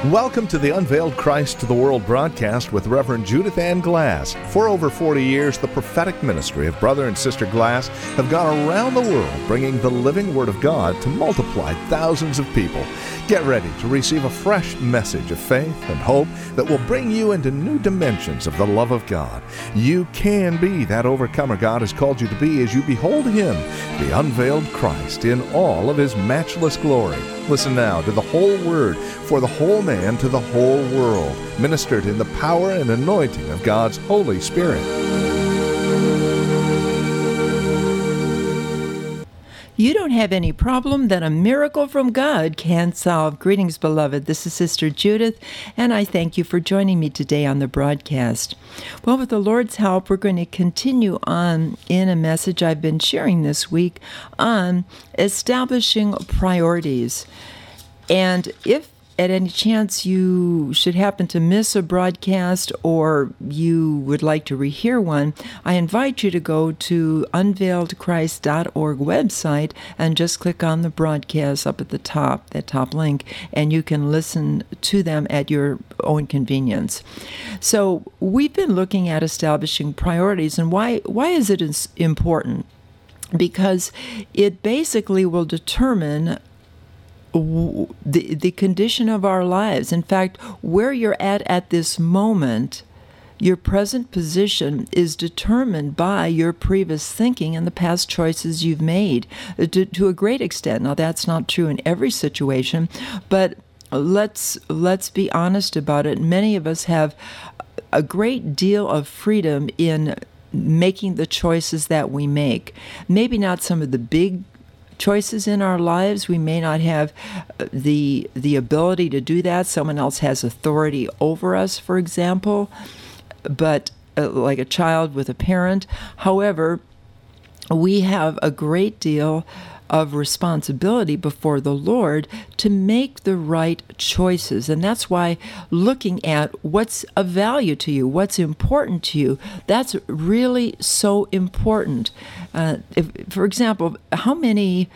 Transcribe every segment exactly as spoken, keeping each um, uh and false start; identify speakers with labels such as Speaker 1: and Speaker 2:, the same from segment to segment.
Speaker 1: Welcome to the Unveiled Christ to the World broadcast with Reverend Judith Ann Glass. For over forty years, the prophetic ministry of Brother and Sister Glass have gone around the world bringing the living Word of God to multiply thousands of people. Get ready to receive a fresh message of faith and hope that will bring you into new dimensions of the love of God. You can be that overcomer God has called you to be as you behold Him, the unveiled Christ, in all of His matchless glory. Listen now to the whole Word for the whole man to the whole world, ministered in the power and anointing of God's Holy Spirit.
Speaker 2: You don't have any problem that a miracle from God can't solve. Greetings, beloved. This is Sister Judith, and I thank you for joining me today on the broadcast. Well, with the Lord's help, we're going to continue on in a message I've been sharing this week on establishing priorities. And if at any chance you should happen to miss a broadcast or you would like to rehear one, I invite you to go to unveiled christ dot org website and just click on the broadcast up at the top, that top link, and you can listen to them at your own convenience. So we've been looking at establishing priorities, and why why is it important? Because it basically will determine the the condition of our lives. In fact, where you're at at this moment, your present position is determined by your previous thinking and the past choices you've made to, to a great extent. Now, that's not true in every situation, but let's let's be honest about it. Many of us have a great deal of freedom in making the choices that we make. Maybe not some of the big choices in our lives. We may not have the the ability to do that. Someone else has authority over us, for example, but uh, like a child with a parent. However, we have a great deal of responsibility before the Lord to make the right choices. And that's why looking at what's of value to you, what's important to you, that's really so important. Uh, if, for example, how many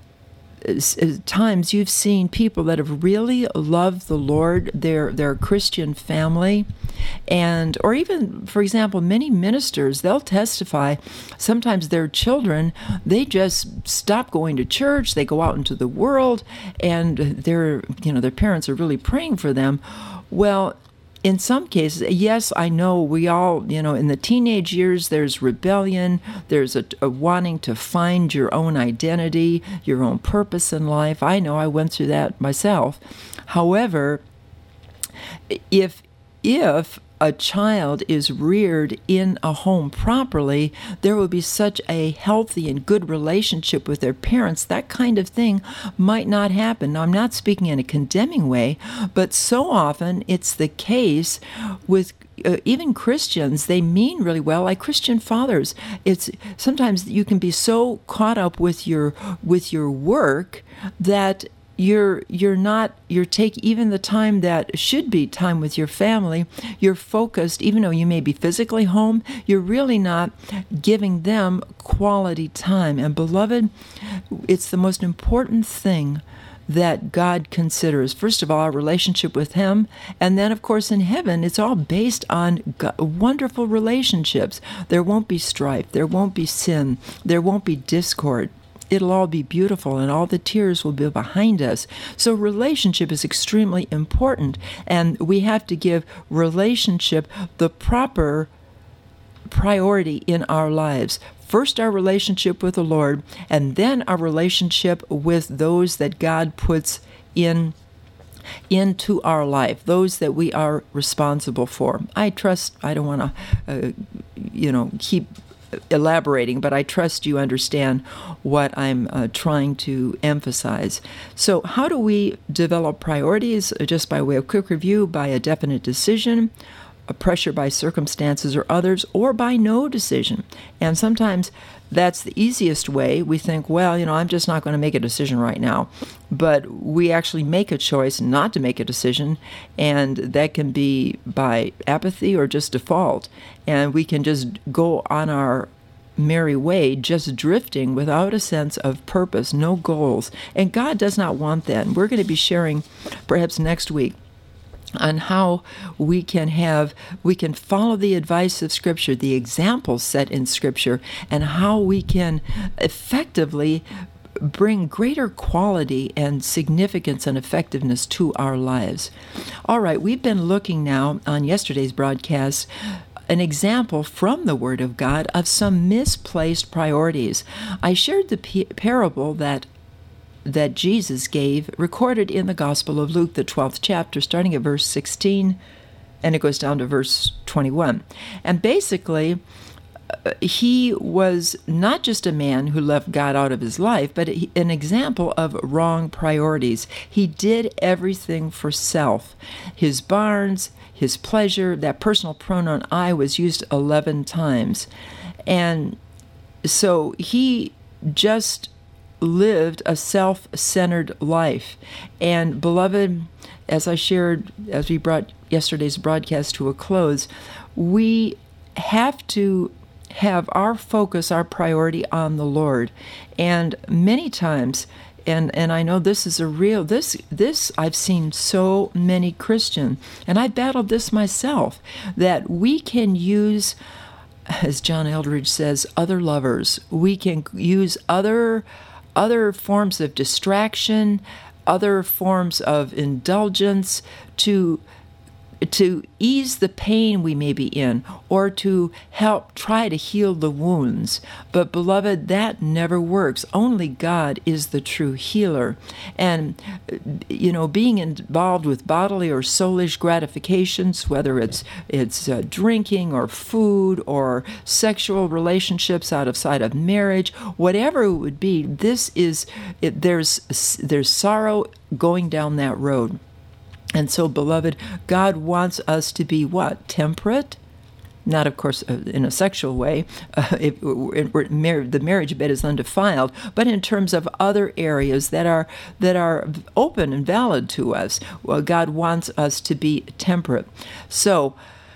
Speaker 2: times you've seen people that have really loved the Lord, their their Christian family, and or even, for example, many ministers, they'll testify, sometimes their children, they just stop going to church, they go out into the world, and their you know their parents are really praying for them. Well, in some cases, yes, I know we all, you know, in the teenage years, there's rebellion, there's a, a wanting to find your own identity, your own purpose in life. I know I went through that myself. However, if if a child is reared in a home properly, there will be such a healthy and good relationship with their parents. That kind of thing might not happen. Now, I'm not speaking in a condemning way, but so often it's the case with uh, even Christians. They mean really well, like Christian fathers. It's sometimes you can be so caught up with your with your work that You're you're not you're take even the time that should be time with your family. You're focused, even though you may be physically home. You're really not giving them quality time. And beloved, it's the most important thing that God considers. First of all, our relationship with Him, and then, of course, in heaven, it's all based on God, wonderful relationships. There won't be strife. There won't be sin. There won't be discord. It'll all be beautiful, and all the tears will be behind us. So relationship is extremely important, and we have to give relationship the proper priority in our lives. First, our relationship with the Lord, and then our relationship with those that God puts in into our life, those that we are responsible for. I trust, I don't want to, uh, you know, keep elaborating, but I trust you understand what I'm uh, trying to emphasize. So how do we develop priorities? Just by way of quick review, by a definite decision, a pressure by circumstances or others, or by no decision. And sometimes that's the easiest way. We think, well, you know, I'm just not going to make a decision right now. But we actually make a choice not to make a decision, and that can be by apathy or just default. And we can just go on our merry way, just drifting without a sense of purpose, no goals. And God does not want that. And we're going to be sharing, perhaps next week, on how we can have, we can follow the advice of Scripture, the examples set in Scripture, and how we can effectively bring greater quality and significance and effectiveness to our lives. All right, we've been looking now on yesterday's broadcast an example from the Word of God of some misplaced priorities. I shared the p- parable that that Jesus gave, recorded in the Gospel of Luke, the twelfth chapter, starting at verse sixteen, and it goes down to verse twenty-one. And basically, uh, he was not just a man who left God out of his life, but he, an example of wrong priorities. He did everything for self. His barns, his pleasure, that personal pronoun I was used eleven times. And so he just lived a self-centered life. And beloved, as I shared, as we brought yesterday's broadcast to a close, we have to have our focus, our priority on the Lord. And many times, and and I know this is a real, this, this I've seen so many Christians, and I battled this myself, that we can use, as John Eldridge says, other lovers. We can use other other forms of distraction, other forms of indulgence to to ease the pain we may be in, or to help try to heal the wounds. But beloved, that never works. Only God is the true healer. And, you know, being involved with bodily or soulish gratifications, whether it's it's uh, drinking or food or sexual relationships outside of marriage, whatever it would be, this is, it, there's there's sorrow going down that road. And so, beloved, God wants us to be what? Temperate? Not, of course, in a sexual way. Uh, if we're married, the marriage bed is undefiled, but in terms of other areas that are that are open and valid to us. Well, God wants us to be temperate. So,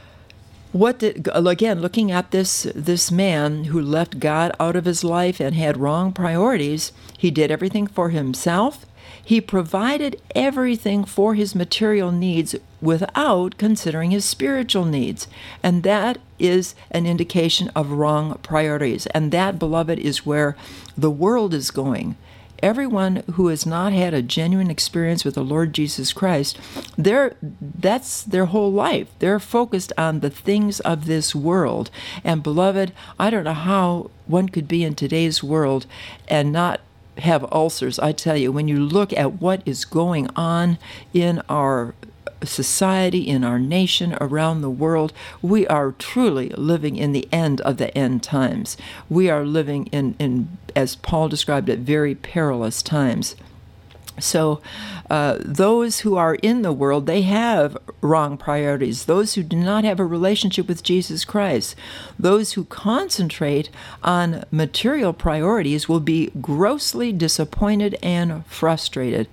Speaker 2: what did, again, looking at this this man who left God out of his life and had wrong priorities, he did everything for himself. He provided everything for his material needs without considering his spiritual needs. And that is an indication of wrong priorities. And that, beloved, is where the world is going. Everyone who has not had a genuine experience with the Lord Jesus Christ, they're, that's their whole life. They're focused on the things of this world. And beloved, I don't know how one could be in today's world and not have ulcers. I tell you, when you look at what is going on in our society, in our nation, around the world, we are truly living in the end of the end times. We are living in, in as Paul described it, very perilous times. So uh, those who are in the world, they have wrong priorities. Those who do not have a relationship with Jesus Christ, those who concentrate on material priorities will be grossly disappointed and frustrated.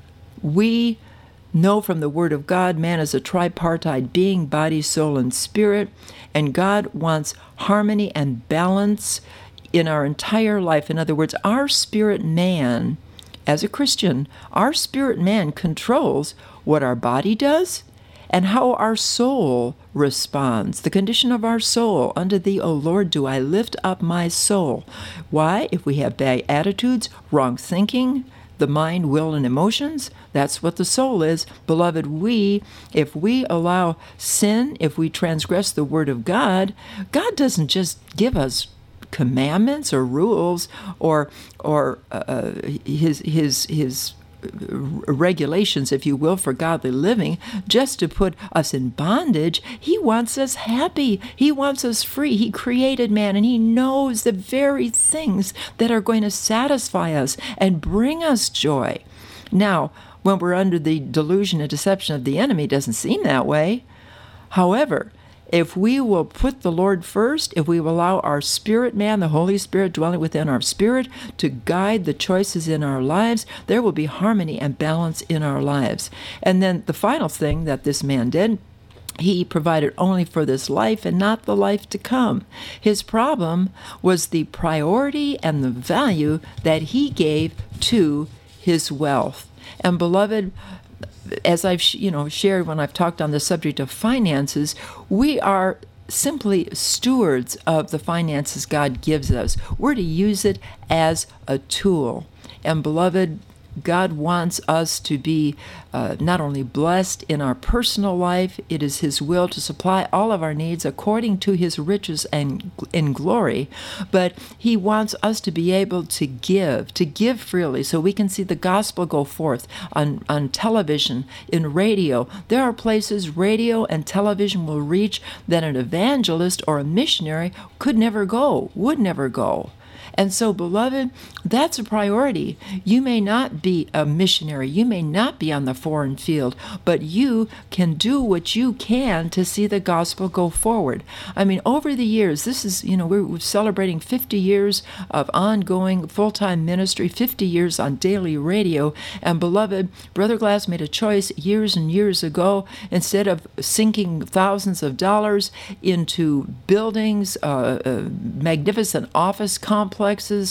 Speaker 2: We know from the Word of God, man is a tripartite being, body, soul, and spirit, and God wants harmony and balance in our entire life. In other words, our spirit man, as a Christian, our spirit man controls what our body does and how our soul responds. The condition of our soul. Unto thee, O Lord, do I lift up my soul. Why? If we have bad attitudes, wrong thinking, the mind, will, and emotions, that's what the soul is. Beloved, we, if we allow sin, if we transgress the Word of God, God doesn't just give us commandments or rules or or uh, his his his regulations, if you will, for godly living, just to put us in bondage. He wants us happy. He wants us free. He created man, and he knows the very things that are going to satisfy us and bring us joy. Now, when we're under the delusion and deception of the enemy, it doesn't seem that way. However, if we will put the Lord first, if we will allow our spirit man, the Holy Spirit dwelling within our spirit, to guide the choices in our lives, there will be harmony and balance in our lives. And then the final thing that this man did, he provided only for this life and not the life to come. His problem was the priority and the value that he gave to his wealth. And beloved, as I've you know shared when I've talked on the subject of finances, we are simply stewards of the finances God gives us. We're to use it as a tool. And beloved, God wants us to be uh, not only blessed in our personal life, it is His will to supply all of our needs according to His riches and in glory, but He wants us to be able to give, to give freely so we can see the gospel go forth on, on television, in radio. There are places radio and television will reach that an evangelist or a missionary could never go, would never go. And so, beloved, that's a priority. You may not be a missionary. You may not be on the foreign field, but you can do what you can to see the gospel go forward. I mean, over the years, this is, you know, we're celebrating fifty years of ongoing full-time ministry, fifty years on daily radio. And, beloved, Brother Glass made a choice years and years ago. Instead of sinking thousands of dollars into buildings, uh, uh, magnificent office complexes,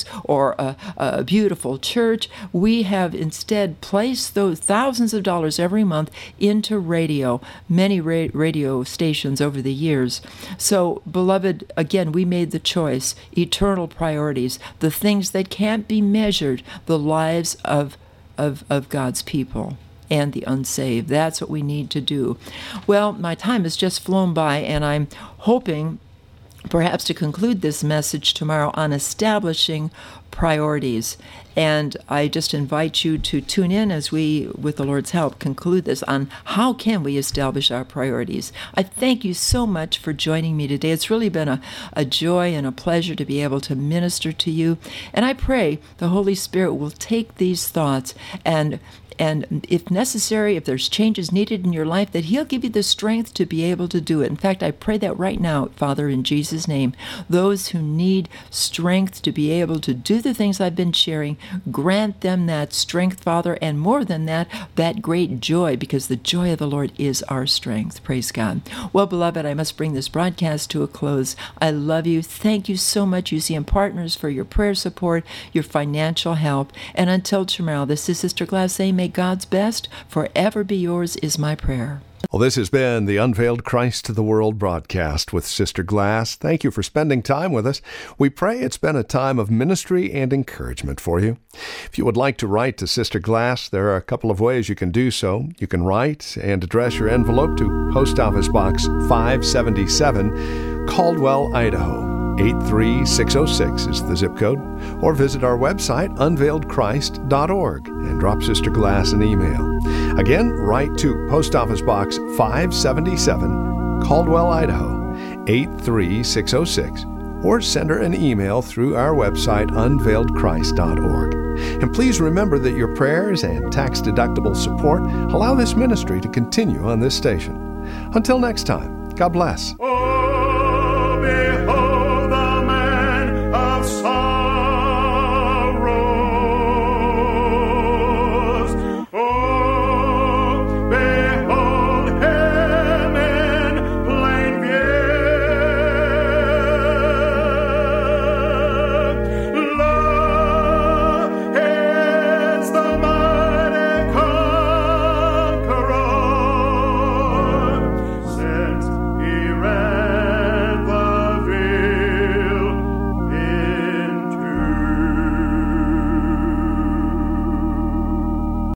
Speaker 2: or a, a beautiful church, we have instead placed those thousands of dollars every month into radio, many ra- radio stations over the years. So, beloved, again, we made the choice, eternal priorities, the things that can't be measured, the lives of, of, of God's people and the unsaved. That's what we need to do. Well, my time has just flown by, and I'm hoping perhaps to conclude this message tomorrow on establishing priorities. And I just invite you to tune in as we, with the Lord's help, conclude this on how can we establish our priorities. I thank you so much for joining me today. It's really been a, a joy and a pleasure to be able to minister to you. And I pray the Holy Spirit will take these thoughts and And if necessary, if there's changes needed in your life, that He'll give you the strength to be able to do it. In fact, I pray that right now, Father, in Jesus' name, those who need strength to be able to do the things I've been sharing, grant them that strength, Father, and more than that, that great joy, because the joy of the Lord is our strength. Praise God. Well, beloved, I must bring this broadcast to a close. I love you. Thank you so much, U C M Partners, for your prayer support, your financial help. And until tomorrow, this is Sister Glass saying, may God's best forever be yours is my prayer.
Speaker 1: Well, this has been the Unveiled Christ to the World broadcast with Sister Glass. Thank you for spending time with us. We pray it's been a time of ministry and encouragement for you. If you would like to write to Sister Glass, there are a couple of ways you can do so. You can write and address your envelope to Post Office Box five seventy-seven, Caldwell, Idaho. eight three six oh six is the zip code, or visit our website, unveiled christ dot org, and drop Sister Glass an email. Again, write to Post Office Box five seventy-seven, Caldwell, Idaho, eight three six oh six, or send her an email through our website, unveiled christ dot org. And please remember that your prayers and tax-deductible support allow this ministry to continue on this station. Until next time, God bless.